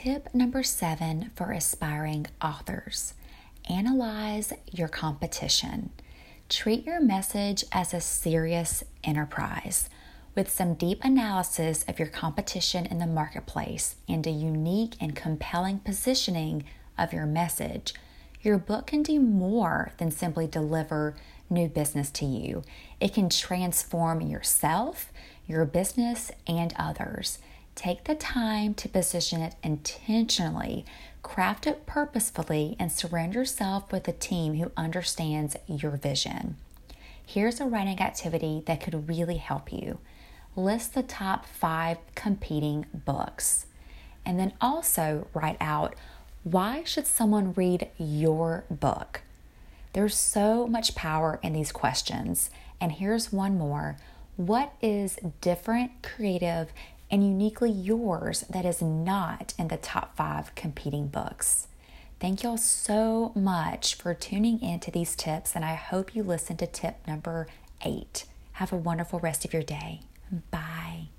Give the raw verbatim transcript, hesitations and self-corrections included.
Tip number seven for aspiring authors: analyze your competition. Treat your message as a serious enterprise. With some deep analysis of your competition in the marketplace and a unique and compelling positioning of your message, your book can do more than simply deliver new business to you. It can transform yourself, your business, and others. Take the time to position it intentionally, craft it purposefully, and surround yourself with a team who understands your vision. Here's a writing activity that could really help you. List the top five competing books, and then also write out, why should someone read your book? There's so much power in these questions. And here's one more. What is different, creative, and uniquely yours that is not in the top five competing books? Thank y'all so much for tuning into these tips, and I hope you listen to tip number eight. Have a wonderful rest of your day. Bye.